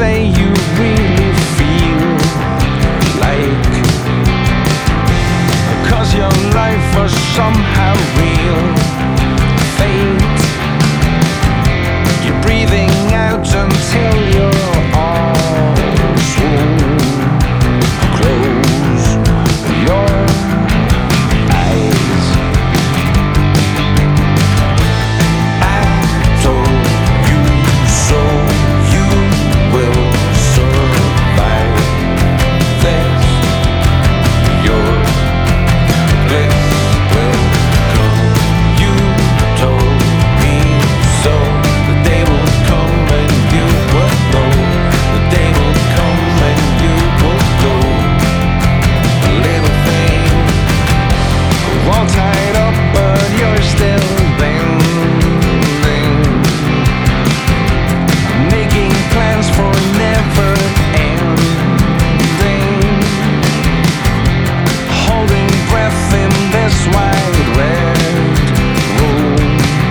say you really feel like, 'cause your life was somehow real. Fate, you're breathing out until you're all swoon. Close your eyes. I told you so, you will survive this. Your bliss will come. You told me so. The day will come and you will know. The day will come and you will go. A little thing, all tied up, but you're still bending, making plans for never ending, holding breath in this wide red room.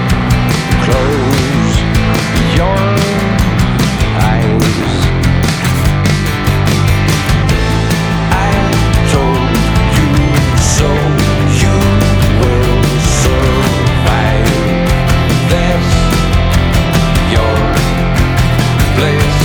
Close your eyes. I told you so, you will survive this. Your bliss